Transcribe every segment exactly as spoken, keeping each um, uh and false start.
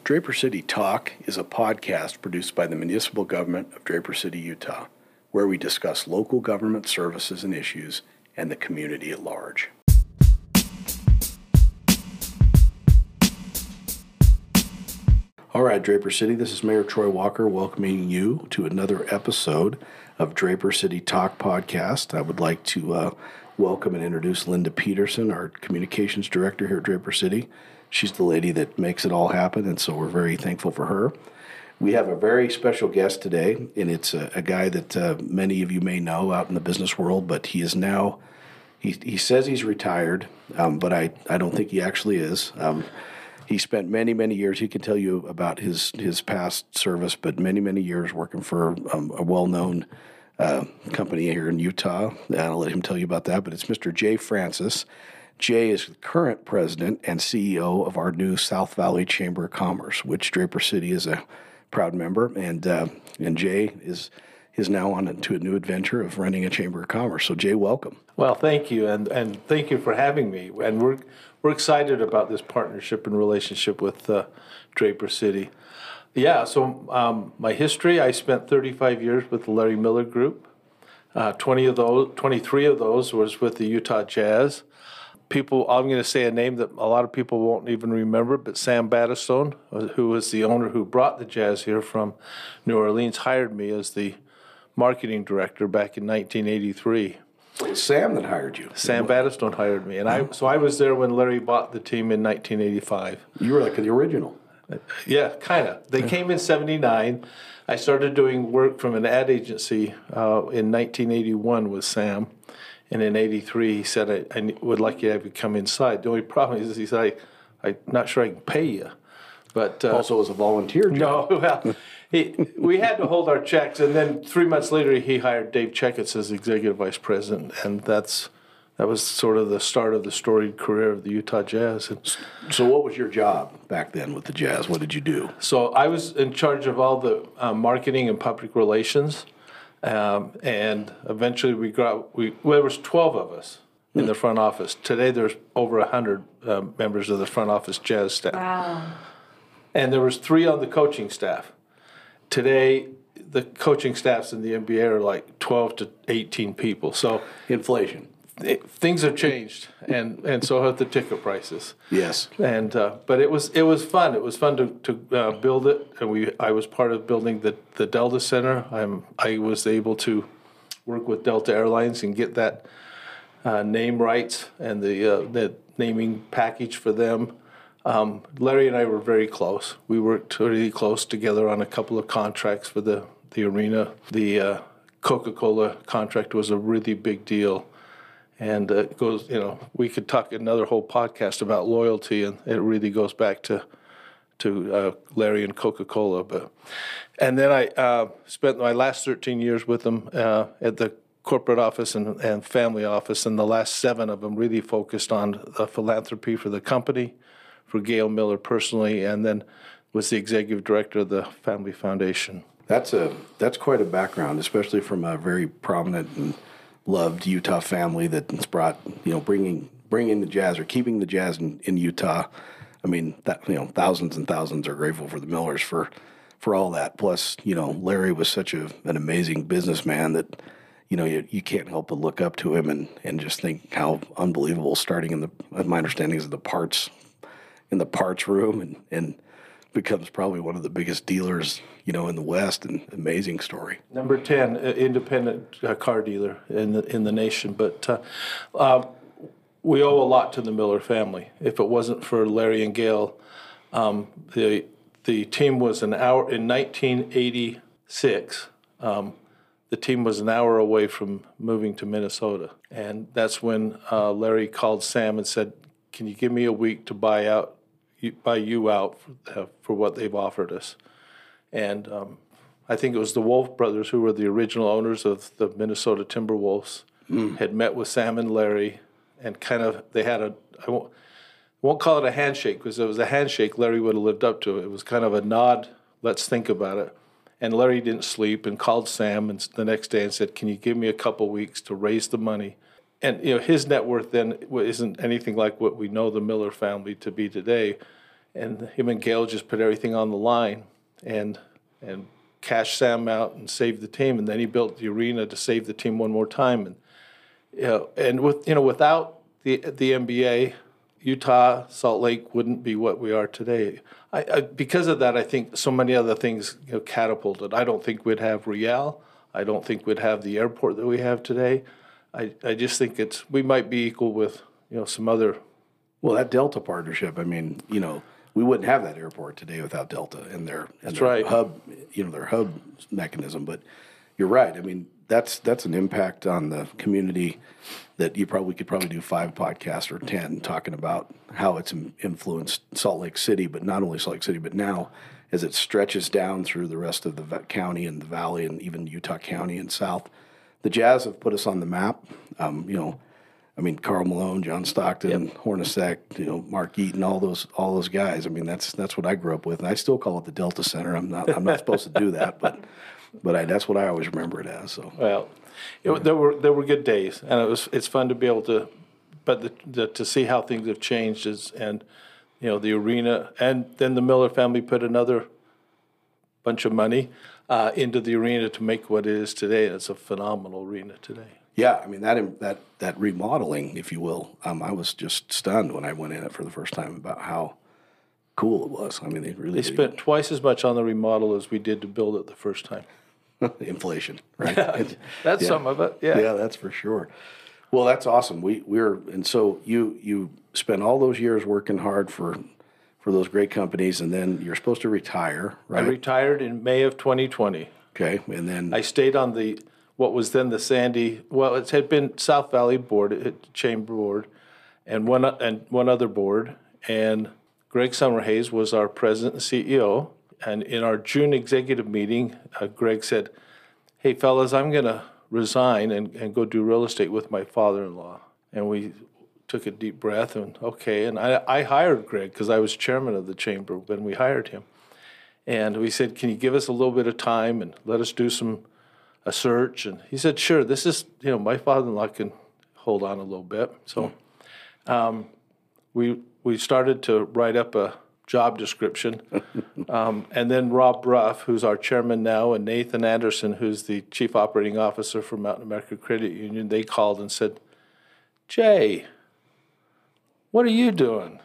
Draper City Talk is a podcast produced by the municipal government of Draper City, Utah, where we discuss local government services and issues and the community at large. All right, Draper City, this is Mayor Troy Walker welcoming you to another episode of Draper City Talk podcast. I would like to uh, welcome and introduce Linda Peterson, our communications director here at Draper City. She's the lady that makes it all happen, and so we're very thankful for her. We have a very special guest today, and it's a, a guy that uh, many of you may know out in the business world, but he is now, he, he says he's retired, um, but I, I don't think he actually is. Um, he spent many, many years, he can tell you about his, his past service, but many, many years working for um, a well-known uh, company here in Utah. And I'll let him tell you about that, but it's Mister Jay Francis. Jay is the current president and C E O of our new South Valley Chamber of Commerce, which Draper City is a proud member. And uh, and Jay is is now on to a new adventure of running a Chamber of Commerce. So Jay, welcome. Well, thank you, and and thank you for having me. And we're we're excited about this partnership and relationship with uh, Draper City. Yeah. So um, my history: I spent thirty-five years with the Larry Miller Group. Uh, Twenty of those, twenty-three of those was with the Utah Jazz. People, I'm going to say a name that a lot of people won't even remember, but Sam Battistone, who was the owner who brought the Jazz here from New Orleans, hired me as the marketing director back in nineteen eighty-three. It's Sam that hired you. Sam Battistone hired me, and I so I was there when Larry bought the team in nineteen eighty-five. You were like the original. Yeah, kind of. They came in seventy-nine. I started doing work from an ad agency uh, in nineteen eighty-one with Sam. And in eighty-three, he said, I, I would like you to have you come inside. The only problem is, he said, I, I'm not sure I can pay you. But uh, also as a volunteer job. No, well, he, we had to hold our checks. And then three months later, he hired Dave Checketts as executive vice president. And that's that was sort of the start of the storied career of the Utah Jazz. And so what was your job back then with the Jazz? What did you do? So I was in charge of all the uh, marketing and public relations. Um, and eventually we got, we, well, there was twelve of us in the front office. Today there's over one hundred uh, members of the front office Jazz staff. Wow. And there was three on the coaching staff. Today the coaching staffs in the N B A are like twelve to eighteen people. So inflation. It, things have changed, and, and so have the ticket prices. Yes. And uh, but it was it was fun. It was fun to to uh, build it, and we I was part of building the, the Delta Center. I'm I was able to work with Delta Airlines and get that uh, name rights and the uh, the naming package for them. Um, Larry and I were very close. We worked really close together on a couple of contracts for the the arena. The uh, Coca-Cola contract was a really big deal. And uh, it goes, you know, we could talk another whole podcast about loyalty, and it really goes back to to uh, Larry and Coca-Cola. But and then I uh, spent my last thirteen years with them uh, at the corporate office and, and family office, and the last seven of them really focused on uh, philanthropy for the company, for Gail Miller personally, and then was the executive director of the Family Foundation. That's a that's quite a background, especially from a very prominent and loved Utah family that's brought, you know, bringing bringing the Jazz or keeping the Jazz in, in Utah. I mean, that, you know, thousands and thousands are grateful for the Millers for for all that. Plus, you know, Larry was such a an amazing businessman that, you know, you, you can't help but look up to him and, and just think how unbelievable. Starting in the, my understanding is the parts in the parts room and and becomes probably one of the biggest dealers, you know, in the West, and amazing story. Number ten, uh, independent uh, car dealer in the in the nation. But uh, uh, we owe a lot to the Miller family. If it wasn't for Larry and Gail, um, the the team was an hour in nineteen eighty-six. Um, the team was an hour away from moving to Minnesota, and that's when uh, Larry called Sam and said, "Can you give me a week to buy out?" buy you out for, uh, for what they've offered us. And um, I think it was the Wolf brothers, who were the original owners of the Minnesota Timberwolves, mm. had met with Sam and Larry, and kind of, they had a, I won't, won't call it a handshake, because if it was a handshake, Larry would have lived up to it. It was kind of a nod, let's think about it. And Larry didn't sleep and called Sam and the next day and said, can you give me a couple weeks to raise the money? And, you know, his net worth then isn't anything like what we know the Miller family to be today. and him and Gail just put everything on the line and and cashed Sam out and saved the team. And then he built the arena to save the team one more time. And you know, and with you know, without the the N B A, Utah, Salt Lake wouldn't be what we are today. I, I, because of that, I think so many other things you know, catapulted. I don't think we'd have Real. I don't think we'd have the airport that we have today. I, I just think it's we might be equal with you know some other. Well, that Delta partnership. I mean, you know, we wouldn't have that airport today without Delta and their and That's their right. hub, you know, their hub mechanism. But you're right. I mean, that's that's an impact on the community that you probably could probably do five podcasts or ten talking about how it's influenced Salt Lake City, but not only Salt Lake City, but now as it stretches down through the rest of the county and the valley and even Utah County and south. The Jazz have put us on the map. Um, you know, I mean, Karl Malone, John Stockton, yep. Hornacek, you know, Mark Eaton, all those all those guys. I mean, that's that's what I grew up with, and I still call it the Delta Center. I'm not I'm not supposed to do that, but but I, that's what I always remember it as. So well, it, there were there were good days, and it was it's fun to be able to, but the, the, to see how things have changed is and. You know, the arena, and then the Miller family put another bunch of money uh, into the arena to make what it is today. And it's a phenomenal arena today. Yeah, I mean, that that that remodeling, if you will, um, I was just stunned when I went in it for the first time about how cool it was. I mean, they really They spent twice as much on the remodel as we did to build it the first time. Inflation, right? That's yeah. some of it, yeah. Yeah, that's for sure. Well, that's awesome. We we're and so you you spent all those years working hard for for those great companies, and then you're supposed to retire, right? I retired in May of twenty twenty. Okay, and then I stayed on the what was then the Sandy. Well, it had been South Valley Board, it, Chamber Board, and one and one other board. And Greg Summerhays was our president and C E O. And in our June executive meeting, uh, Greg said, "Hey, fellas, I'm going to resign and, and go do real estate with my father-in-law." And we took a deep breath and, okay. And I, I hired Greg because I was chairman of the chamber when we hired him. And we said, "Can you give us a little bit of time and let us do some a search?" And he said, "Sure, this is, you know, my father-in-law can hold on a little bit." So um, we we started to write up a job description. um, and then Rob Bruff, who's our chairman now, and Nathan Anderson, who's the chief operating officer for Mountain America Credit Union, they called and said, "Jay, what are you doing?"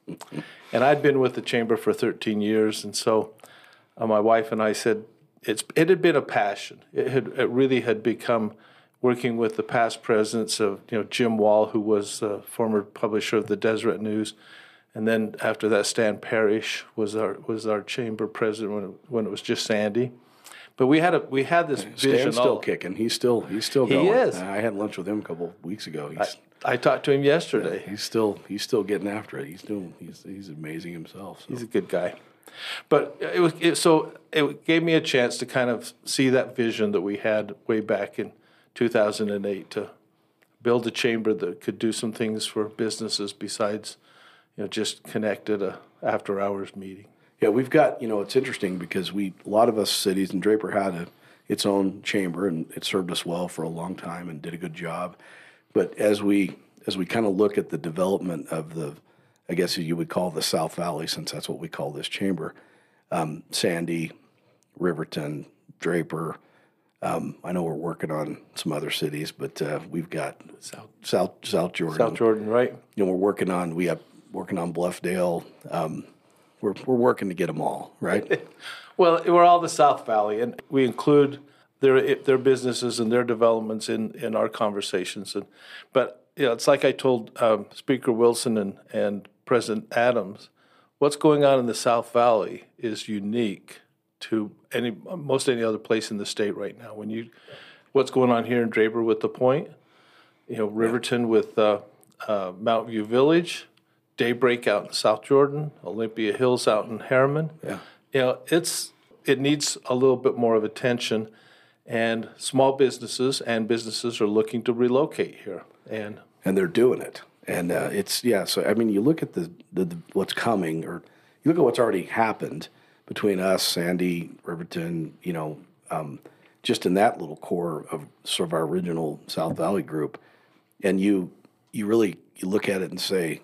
And I'd been with the chamber for thirteen years, and so uh, my wife and I said, it's it had been a passion. It had it really had become working with the past presidents of, you know, Jim Wall, who was the former publisher of the Deseret News. And then after that, Stan Parrish was our was our chamber president when it, when it was just Sandy. But we had a we had this Stan's vision. still all, kicking. He's still he's still He going. is. I had lunch with him a couple of weeks ago. He's I, I talked to him yesterday. he's still he's still getting after it. He's doing he's he's amazing himself. So. He's a good guy. But it was it, so it gave me a chance to kind of see that vision that we had way back in two thousand eight to build a chamber that could do some things for businesses besides, you know, just connect at a after hours meeting. Yeah, we've got, you know, it's interesting because we a lot of us cities, and Draper had a, its own chamber, and it served us well for a long time and did a good job. But as we as we kind of look at the development of the, I guess you would call the South Valley, since that's what we call this chamber, um, Sandy, Riverton, Draper. Um, I know we're working on some other cities, but uh, we've got South South South Jordan. South Jordan, right? You know, we're working on we have working on Bluffdale. Um, we're we're working to get them all right. Well, we're all the South Valley, and we include their their businesses and their developments in, in our conversations. And but you know, it's like I told um, Speaker Wilson and, and President Adams, what's going on in the South Valley is unique to any most any other place in the state right now. When you, what's going on here in Draper with the Point, you know, Riverton yeah. with uh, uh, Mount View Village, Daybreak out in South Jordan, Olympia Hills out in Harriman. Yeah. You know, it's it needs a little bit more of attention, and small businesses and businesses are looking to relocate here, and and they're doing it. And uh, it's yeah. So I mean, you look at the, the, the what's coming, or you look at what's already happened between us, Sandy, Riverton. You know, um, just in that little core of sort of our original South Valley group, and you you really you look at it and say,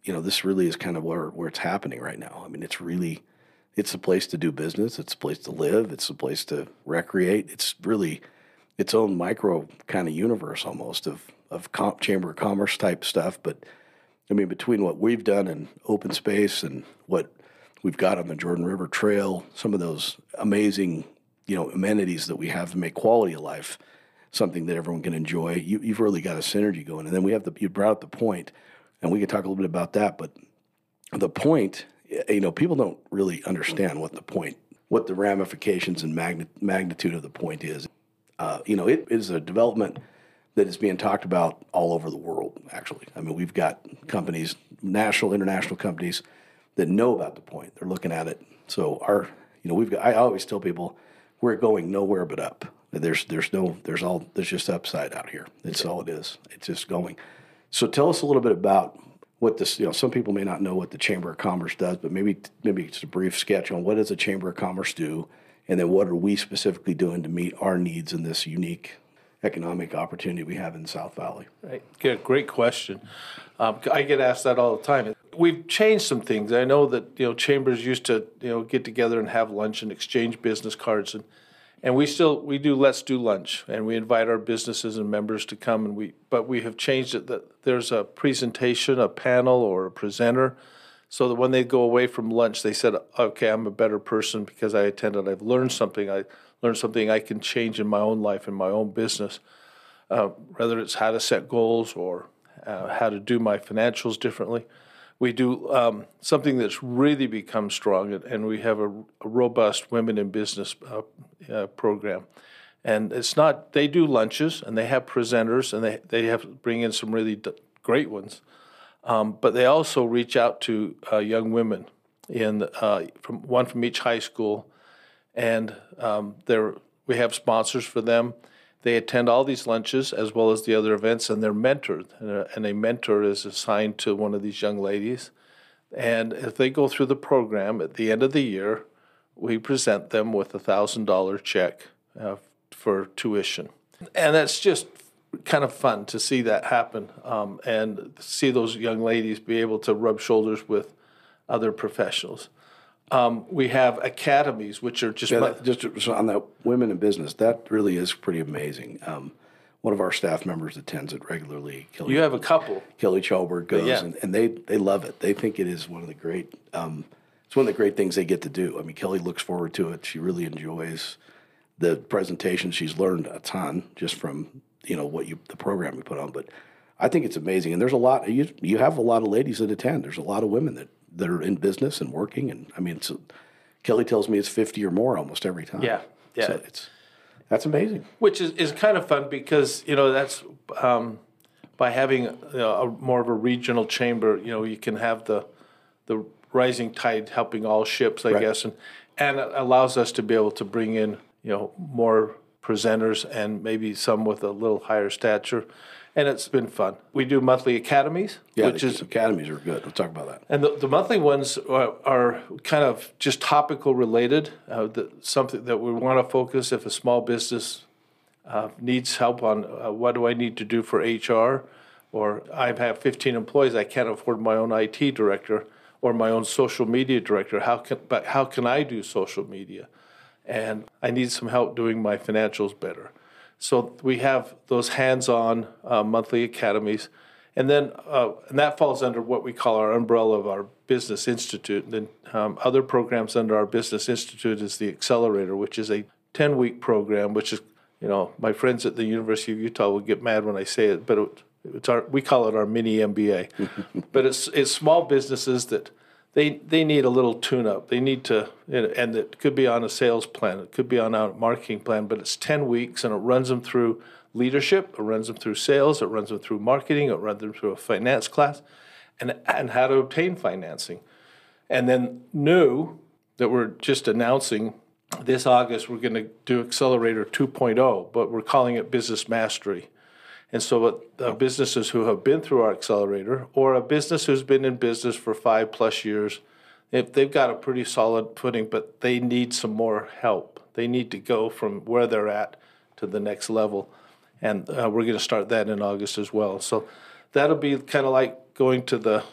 you know, this really is kind of where, where it's happening right now. I mean, it's really, it's a place to do business. It's a place to live. It's a place to recreate. It's really its own micro kind of universe almost of, of comp, Chamber of Commerce type stuff. But I mean, between what we've done in open space and what we've got on the Jordan River Trail, some of those amazing, you know, amenities that we have to make quality of life something that everyone can enjoy. You, you've really got a synergy going. And then we have the, you brought up the point, and we could talk a little bit about that, but the point, you know, people don't really understand what the point, what the ramifications and magni- magnitude of the point is. Uh, you know, it is a development that is being talked about all over the world, actually. I mean, we've got companies, national, international companies that know about the point. They're looking at it. So our, you know, we've got, I always tell people, we're going nowhere but up. There's there's no there's all there's just upside out here. That's all it is. It's just going. So tell us a little bit about what this. You know, some people may not know what the Chamber of Commerce does, but maybe maybe just a brief sketch on what does the Chamber of Commerce do, and then what are we specifically doing to meet our needs in this unique economic opportunity we have in the South Valley. Right. Yeah, great question. Um, I get asked that all the time. We've changed some things. I know that you know chambers used to you know get together and have lunch and exchange business cards and. And we still we do Let's Do Lunch, and we invite our businesses and members to come. And we but we have changed it that there's a presentation, a panel, or a presenter, so that when they go away from lunch, they said, "Okay, I'm a better person because I attended. I've learned something. I learned something I can change in my own life, in my own business. Uh, whether it's how to set goals or uh, how to do my financials differently." We do um, something that's really become strong, and we have a, a robust women in business uh, uh, program. And it's not, they do lunches, and they have presenters, and they, they have bring in some really d- great ones. Um, but they also reach out to uh, young women, in uh, from one from each high school, and um, they're, we have sponsors for them. They attend all these lunches as well as the other events, and they're mentored. And a mentor is assigned to one of these young ladies. And if they go through the program, at the end of the year, we present them with a one thousand dollars check uh, for tuition. And that's just kind of fun to see that happen um, and see those young ladies be able to rub shoulders with other professionals. Um, we have academies, which are just... Yeah, that, just on that women in business, that really is pretty amazing. Um, one of our staff members attends it regularly. Kelly, you have a couple. Kelly Chalberg goes, yeah. and, and they, they love it. They think it is one of the great... Um, it's one of the great things they get to do. I mean, Kelly looks forward to it. She really enjoys the presentation. She's learned a ton just from, you know, what you the program we put on. But I think it's amazing. And there's a lot... You, you have a lot of ladies that attend. There's a lot of women that that are in business and working, and I mean, it's, Kelly tells me it's fifty or more almost every time. Yeah, yeah, so it's that's amazing. Which is, is kind of fun because you know that's um, by having you know, a more of a regional chamber. You know, you can have the the rising tide helping all ships, I right. guess, and and it allows us to be able to bring in you know more presenters and maybe some with a little higher stature. And it's been fun. We do monthly academies, yeah, which is academies are good. We'll talk about that. And the, the monthly ones are, are kind of just topical related. Uh, the, something that we want to focus if a small business uh, needs help on uh, what do I need to do for H R, or I have fifteen employees, I can't afford my own I T director or my own social media director. How can but how can I do social media? And I need some help doing my financials better. So we have those hands-on uh, monthly academies, and then uh, and that falls under what we call our umbrella of our Business Institute. And then um, other programs under our Business Institute is the Accelerator, which is a ten-week program. Which is, you know, my friends at the University of Utah will get mad when I say it, but it, it's our we call it our mini M B A. But it's it's small businesses that. They they need a little tune-up. They need to, and it could be on a sales plan. It could be on a marketing plan, but it's ten weeks, and it runs them through leadership. It runs them through sales. It runs them through marketing. It runs them through a finance class, and and how to obtain financing. And then new, that we're just announcing, this August we're going to do Accelerator two point oh, but we're calling it Business Mastery. And so uh, businesses who have been through our accelerator, or a business who's been in business for five plus years, if they've got a pretty solid footing, but they need some more help. They need to go from where they're at to the next level. And uh, we're going to start that in August as well. So that'll be kind of like going to the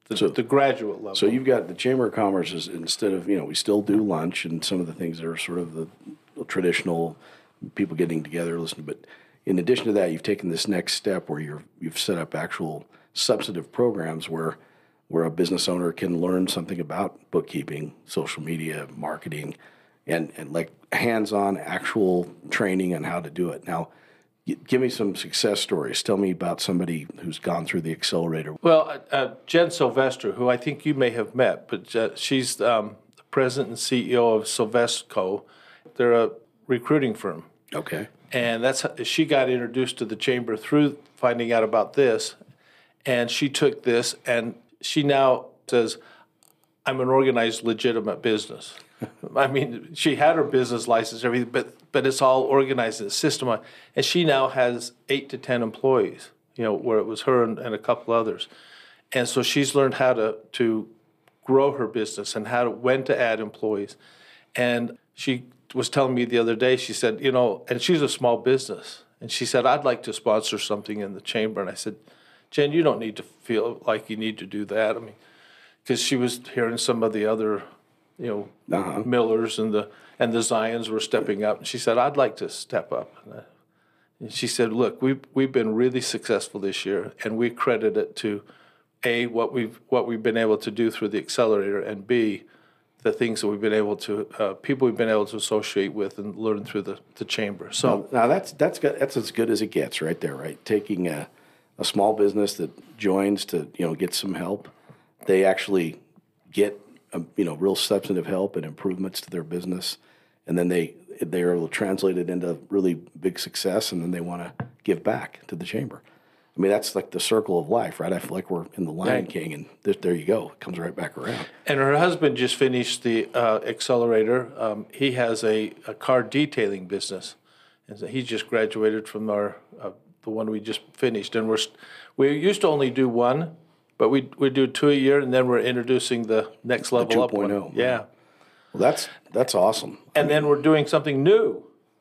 the, So- the graduate level. So you've got the Chamber of Commerce is instead of, you know, we still do lunch and some of the things that are sort of the traditional people getting together, listening. But in addition to that, you've taken this next step where you're you've set up actual substantive programs where where a business owner can learn something about bookkeeping, social media, marketing, and, and like hands-on actual training on how to do it. Now, g- give me some success stories. Tell me about somebody who's gone through the accelerator. Well, uh, uh, Jen Sylvester, who I think you may have met, but uh, she's um, the president and C E O of Sylvesco. They're a recruiting firm. Okay. And that's how, she got introduced to the chamber through finding out about this. And she took this and she now says, I'm an organized, legitimate business. I mean, she had her business license, everything, but but it's all organized in a system. And she now has eight to ten employees, you know, where it was her and, and a couple others. And so she's learned how to to grow her business and how to when to add employees. And she was telling me the other day, she said, you know, and she's a small business. And she said, I'd like to sponsor something in the chamber. And I said, Jen, you don't need to feel like you need to do that. I mean, because she was hearing some of the other, you know, Uh-huh. Millers and the and the Zions were stepping up. And she said, I'd like to step up. And, I, and she said, look, we've we've been really successful this year, and we credit it to A, what we've what we've been able to do through the accelerator, and B, the things that we've been able to, uh, people we've been able to associate with and learn through the, the chamber. So Now that's that's good, that's as good as it gets, right there. Right, taking a, a small business that joins to you know get some help, they actually get um, you know real substantive help and improvements to their business, and then they they're able to translate it into really big success, and then they want to give back to the chamber. I mean, that's like the circle of life, right? I feel like we're in the Lion Right. King, and there, there you go. It comes right back around. And her husband just finished the uh, accelerator. Um, he has a, a car detailing business, and so he just graduated from our uh, the one we just finished. And we're st- we used to only do one, but we we do two a year, and then we're introducing the next level up one. 2.0, Yeah, Well, that's that's awesome. and then we're doing something new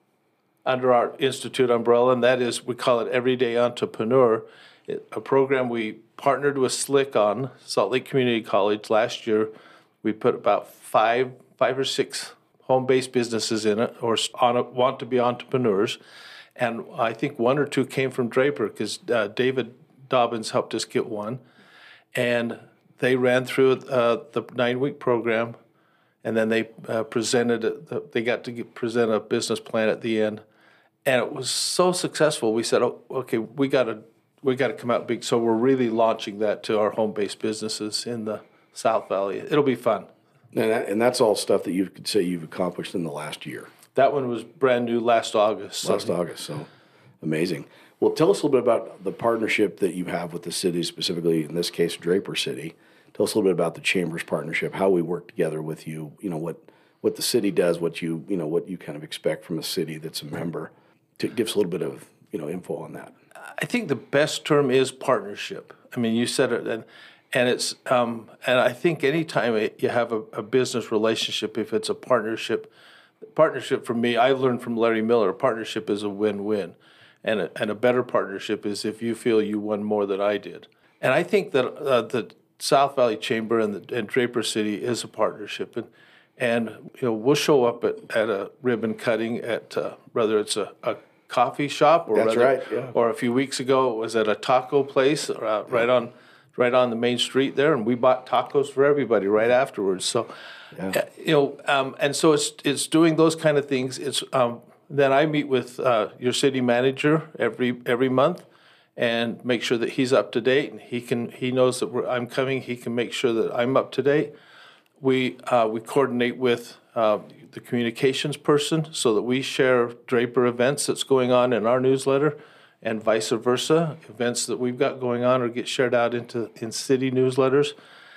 under our institute umbrella, and that is we call it Everyday Entrepreneur, it, a program we partnered with Slick on Salt Lake Community College last year. We put about five five or six home-based businesses in it, or on a, want to be entrepreneurs, and I think one or two came from Draper because uh, David Dobbins helped us get one, and they ran through uh, the nine-week program. And then they uh, presented it, they got to get, present a business plan at the end, and it was so successful. We said, "Oh, okay, we got to we got to come out big." So we're really launching that to our home-based businesses in the South Valley. It'll be fun. And, that, and that's all stuff that you could say you've accomplished in the last year. That one was brand new last August. so- Last August, so amazing. Well, tell us a little bit about the partnership that you have with the city, specifically in this case, Draper City. Tell us a little bit about the Chamber's partnership, how we work together with you. You know what what the city does, what you you know what you kind of expect from a city that's a member. To give us a little bit of you know info on that. I think the best term is partnership. I mean, you said it, and and it's um, and I think anytime it- you have a, a business relationship, if it's a partnership, partnership for me, I learned from Larry Miller, partnership is a win-win, and a, and a better partnership is if you feel you won more than I did. And I think that uh, the South Valley Chamber and, the, and Draper City is a partnership, and and you know we'll show up at, at a ribbon cutting at uh, whether it's a, a coffee shop or That's whether, right, yeah. or a few weeks ago it was at a taco place uh, right on right on the main street there, and we bought tacos for everybody right afterwards. So uh, you know, um, and so it's it's doing those kind of things. It's um, then I meet with uh, your city manager every every month and make sure that he's up to date, and he can he knows that we're, I'm coming. He can make sure that I'm up to date. We uh, we coordinate with uh, the communications person so that we share Draper events that's going on in our newsletter, and vice versa. Events that we've got going on or get shared out into in city newsletters,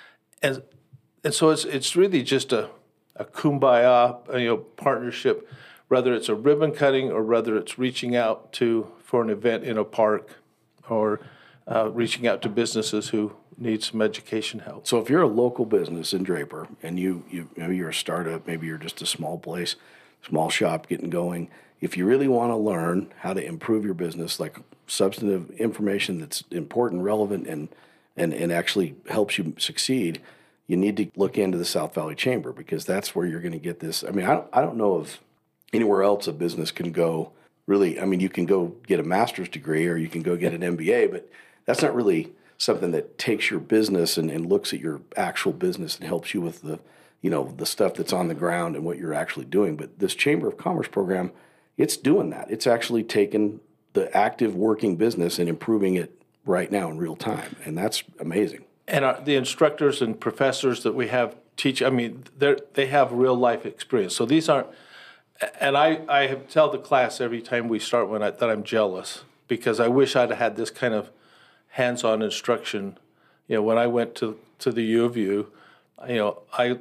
and and so it's it's really just a a kumbaya you know partnership, whether it's a ribbon cutting or whether it's reaching out to for an event in a park, or uh, reaching out to businesses who need some education help. So if you're a local business in Draper and you, you maybe you're a startup, maybe you're just a small place, small shop getting going, if you really want to learn how to improve your business, like substantive information that's important, relevant, and and, and actually helps you succeed, you need to look into the South Valley Chamber, because that's where you're going to get this. I mean, I don't, I don't know if anywhere else a business can go really. I mean, you can go get a master's degree or you can go get an M B A, but that's not really something that takes your business and, and looks at your actual business and helps you with the, you know, the stuff that's on the ground and what you're actually doing. But this Chamber of Commerce program, it's doing that. It's actually taken the active working business and improving it right now in real time, and that's amazing. And our, the instructors and professors that we have teach, I mean, they they have real life experience. So these aren't, and I, I have tell the class every time we start when I, that I'm jealous, because I wish I'd had this kind of hands-on instruction. You know, when I went to, to the U of U, you know, I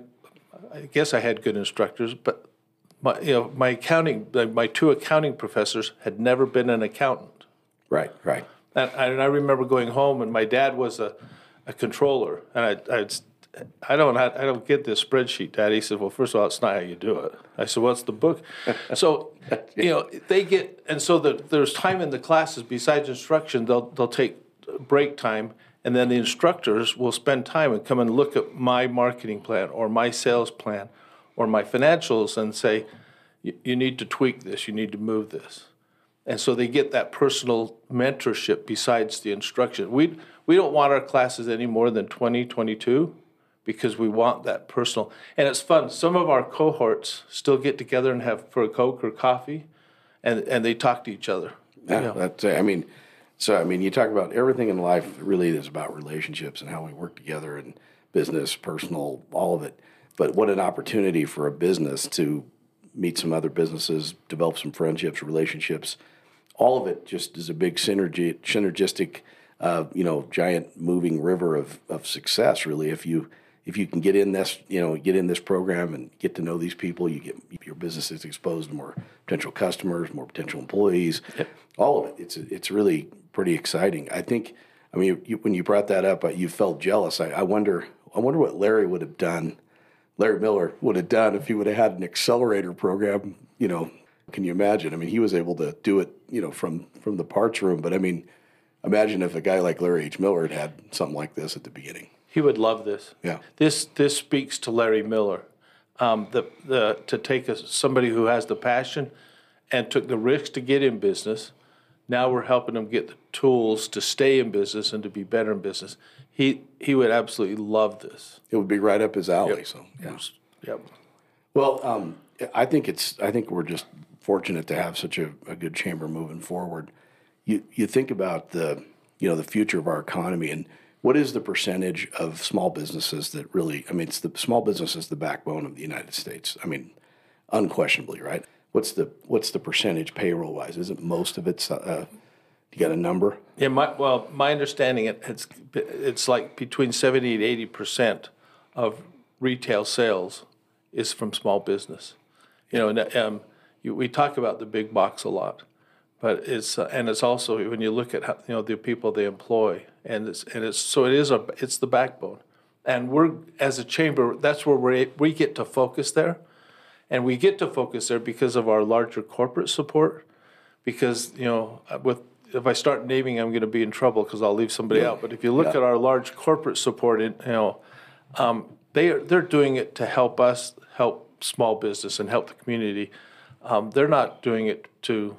I guess I had good instructors, but my, you know, my accounting, my two accounting professors had never been an accountant. Right, right. And, and I remember going home, and my dad was a, a controller, and I, I'd, I don't, I don't get this spreadsheet, Dad. He said, "Well, first of all, it's not how you do it." I said, "What's the book?" So, you know, they get, and so the, there's time in the classes besides instruction. They'll they'll take break time, and then the instructors will spend time and come and look at my marketing plan or my sales plan or my financials and say, "You need to tweak this. You need to move this." And so they get that personal mentorship besides the instruction. We we don't want our classes any more than twenty, twenty-two, because we want that personal. And it's fun. Some of our cohorts still get together and have for a Coke or coffee, and, and they talk to each other. Yeah, You know? that's, I mean, so, I mean, you talk about everything in life really is about relationships and how we work together, and business, personal, all of it. But what an opportunity for a business to meet some other businesses, develop some friendships, relationships. All of it just is a big synergy, synergistic, uh, you know, giant moving river of, of success. Really, if you if you can get in this, you know, get in this program and get to know these people, you get your business is exposed to more potential customers, more potential employees. Yep. All of it. It's it's really pretty exciting. I think. I mean, you, when you brought that up, you felt jealous. I, I wonder. I wonder what Larry would have done. Larry Miller would have done if he would have had an accelerator program. You know. Can you imagine? I mean, he was able to do it, you know, from, from the parts room. But I mean, imagine if a guy like Larry H. Miller had had something like this at the beginning. He would love this. Yeah. This this speaks to Larry Miller. Um, the the to take a, somebody who has the passion and took the risk to get in business. Now we're helping him get the tools to stay in business and to be better in business. He he would absolutely love this. It would be right up his alley. Yep. So yeah. Yep. Well, um, I think it's. I think we're just fortunate to have such a, a good chamber moving forward. You you think about the you know the future of our economy, and what is the percentage of small businesses that really? I mean, it's the small business is the backbone of the United States. I mean, unquestionably, right? What's the what's the percentage payroll wise? Isn't most of it's uh, you got a number? Yeah. My, well, my understanding it it's it's like between seventy and eighty percent of retail sales is from small business. You know, and um, you, we talk about the big box a lot, but it's uh, and it's also when you look at how, you know the people they employ, and it's and it's so it is a it's the backbone, and we're as a chamber that's where we we get to focus there, and we get to focus there because of our larger corporate support, because you know with if I start naming I'm going to be in trouble because I'll leave somebody Yeah. out, but if you look Yeah. at our large corporate support, in, you know, um, they are they're doing it to help us help small business and help the community. Um, they're not doing it to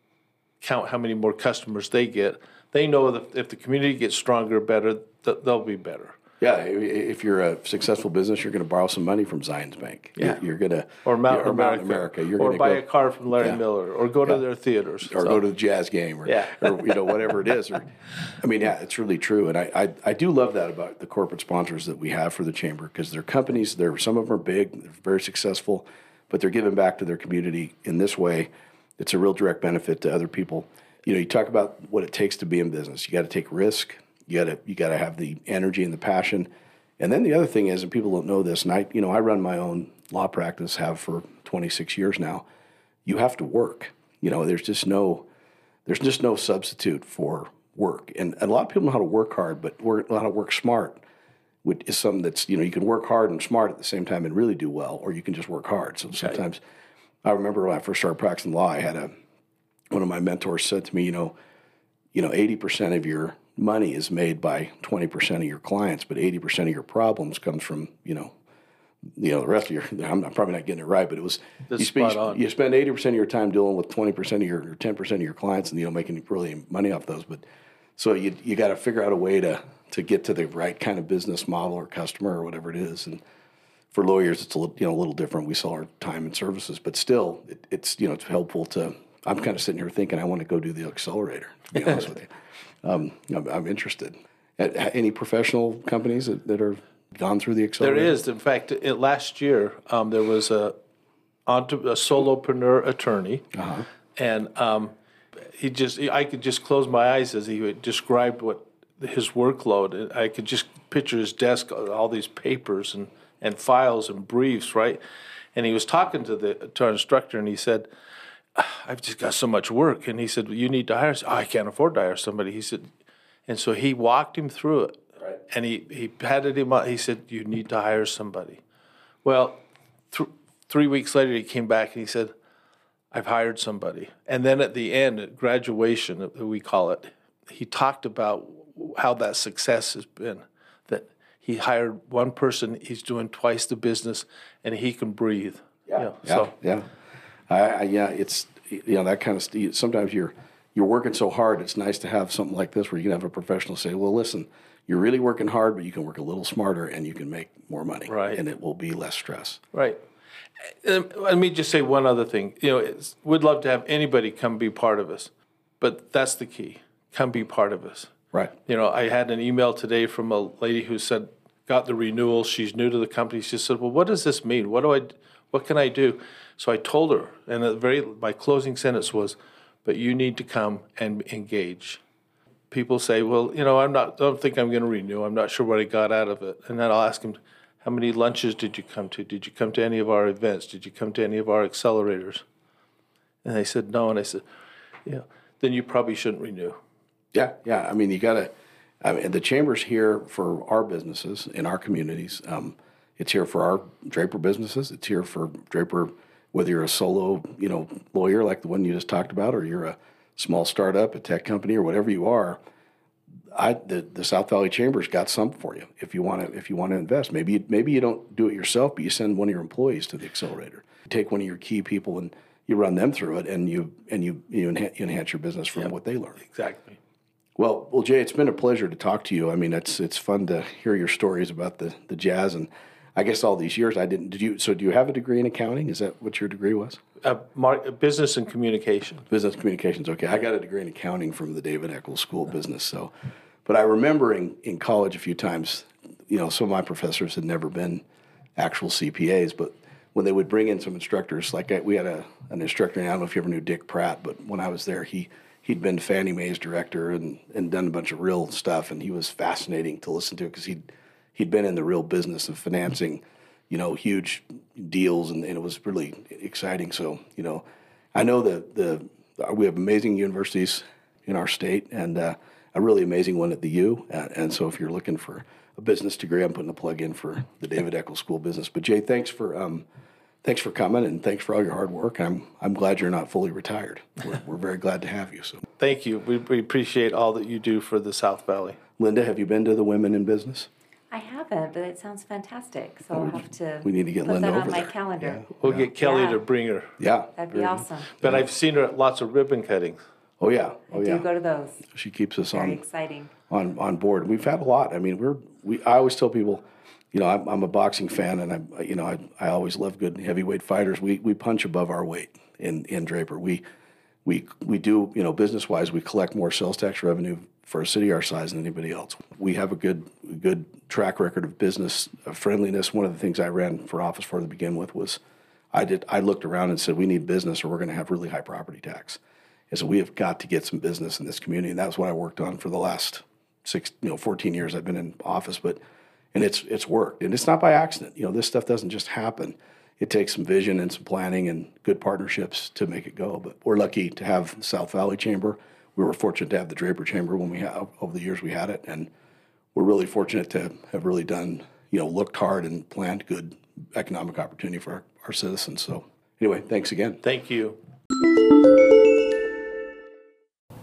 count how many more customers they get. They know that if the community gets stronger, better, that they'll be better. Yeah, if you're a successful business, you're going to borrow some money from Zions Bank. Yeah. You're, you're going to Or Mountain or America. Mountain America. You're or going to buy go, a car from Larry Yeah. Miller, or go to their theaters. or So- go to the jazz game, or, Yeah. or you know whatever it is. Or, I mean, yeah, it's really true, and I, I I do love that about the corporate sponsors that we have for the chamber, because they're companies. They're some of them are big, they're very successful, but they're giving back to their community in this way. It's a real direct benefit to other people. You know, you talk about what it takes to be in business. You got to take risk. You got to you got to have the energy and the passion. And then the other thing is, and people don't know this, and I, you know, I run my own law practice, have for twenty-six years now. You have to work. You know, there's just no, there's just no substitute for work. And, and a lot of people know how to work hard, but work, know how to work smart, which is something that's, you know, you can work hard and smart at the same time and really do well, or you can just work hard. So sometimes, I remember when I first started practicing law, I had a, one of my mentors said to me, you know, you know, eighty percent of your money is made by twenty percent of your clients, but eighty percent of your problems comes from, you know, you know, the rest of your, I'm not, probably not getting it right, but it was, That's you, sp- spot on. you spend eighty percent of your time dealing with twenty percent of your, or ten percent of your clients, and you don't make any really money off those. But so you you got to figure out a way to, to get to the right kind of business model or customer or whatever it is. And for lawyers, it's a little, you know, a little different. We sell our time and services, but still it, it's, you know, it's helpful to, I'm kind of sitting here thinking I want to go do the accelerator, to be honest with you. Um, I'm, I'm interested. At, at any professional companies that, that are gone through the accelerator? There is. In fact, it, last year um, there was a, entre- a solopreneur attorney, Uh-huh. and um, he just I could just close my eyes as he would describe what his workload. And I could just picture his desk, all these papers and, and files and briefs, right? And he was talking to the to our instructor, and he said, "I've just got so much work." And he said, well, "You need to hire." Oh, I can't afford to hire somebody. He said, and so he walked him through it. Right. And he, he patted him on. He said, "You need to hire somebody." Well, th- three weeks later, he came back and he said, "I've hired somebody." And then at the end, at graduation, we call it, he talked about how that success has been, that he hired one person, he's doing twice the business, and he can breathe. Yeah, You know, yeah, so, yeah. I, I, yeah, it's, you know, that kind of st- sometimes you're you're working so hard. It's nice to have something like this where you can have a professional say, "Well, listen, you're really working hard, but you can work a little smarter and you can make more money, Right. and it will be less stress." right. And let me just say one other thing. You know, it's, we'd love to have anybody come be part of us, but that's the key. Come be part of us. Right. You know, I had an email today from a lady who said, got the renewal. She's new to the company. She said, "Well, what does this mean? What do I, what can I do?" So I told her, and the very my closing sentence was, "But you need to come and engage." People say, "Well, you know, I'm not. Don't think I'm going to renew. I'm not sure what I got out of it." And then I'll ask them, "How many lunches did you come to? Did you come to any of our events? Did you come to any of our accelerators?" And they said no. And I said, "Yeah, then you probably shouldn't renew." Yeah, yeah. I mean, you got to. I mean, the chamber's here for our businesses in our communities. Um, it's here for our Draper businesses. It's here for Draper, whether you're a solo, you know, lawyer like the one you just talked about, or you're a small startup, a tech company, or whatever you are. I the, the South Valley Chamber's got something for you if you want to if you want to invest. Maybe you, maybe you don't do it yourself, but you send one of your employees to the accelerator. You take one of your key people and you run them through it, and you and you you enhance, you enhance your business from Yep. what they learn. Exactly. Well, well, Jay, it's been a pleasure to talk to you. I mean, it's it's fun to hear your stories about the, the jazz, and I guess all these years I didn't. Did you? So, do you have a degree in accounting? Is that what your degree was? Uh, mar- business and communication. Business communications. Okay, I got a degree in accounting from the David Eccles School of Business. So, but I remember in, in college a few times, you know, some of my professors had never been actual C P As, but when they would bring in some instructors, like I, we had a an instructor, and I don't know if you ever knew Dick Pratt, but when I was there, he. He'd been Fannie Mae's director and, and done a bunch of real stuff, and he was fascinating to listen to because he'd he'd been in the real business of financing, you know, huge deals, and, and it was really exciting. So, you know, I know that the we have amazing universities in our state, and uh, a really amazing one at the U. Uh, and so, if you're looking for a business degree, I'm putting a plug in for the David Eccles School of Business. But Jay, thanks for. Um, Thanks for coming, and thanks for all your hard work. I'm I'm glad you're not fully retired. We're, we're very glad to have you. So, Thank you. We, we appreciate all that you do for the South Valley. Linda, have you been to the Women in Business? I haven't, but it sounds fantastic. So I'll have to we need to get put Linda that on over my there. calendar. We'll get Kelly Yeah. to bring her. Yeah. That'd be awesome. But I've seen her at lots of ribbon cuttings. Oh yeah. I Oh do yeah. go to those. She keeps us Very on exciting. on on board. We've had a lot. I mean, we're we. I always tell people, you know, I'm, I'm a boxing fan, and I, you know, I, I always love good heavyweight fighters. We we punch above our weight in, in Draper. We we we do, you know, business wise, we collect more sales tax revenue for a city our size than anybody else. We have a good good track record of business of friendliness. One of the things I ran for office for to begin with was, I did I looked around and said, we need business, or we're going to have really high property tax. And so we have got to get some business in this community, and that's what I worked on for the last six, you know, fourteen years I've been in office, but. And it's it's worked, and it's not by accident. You know, this stuff doesn't just happen. It takes some vision and some planning and good partnerships to make it go. But we're lucky to have the South Valley Chamber. We were fortunate to have the Draper Chamber when we had over the years we had it, and we're really fortunate to have really done, you know, looked hard and planned good economic opportunity for our, our citizens. So anyway, thanks again. Thank you.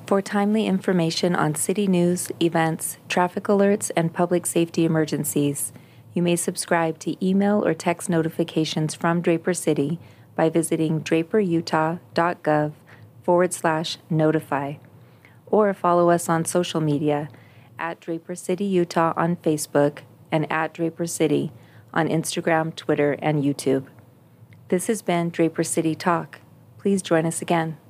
For timely information on city news, events, traffic alerts, and public safety emergencies, you may subscribe to email or text notifications from Draper City by visiting draperutah.gov forward slash notify, or follow us on social media at Draper City, Utah on Facebook and at Draper City on Instagram, Twitter, and YouTube. This has been Draper City Talk. Please join us again.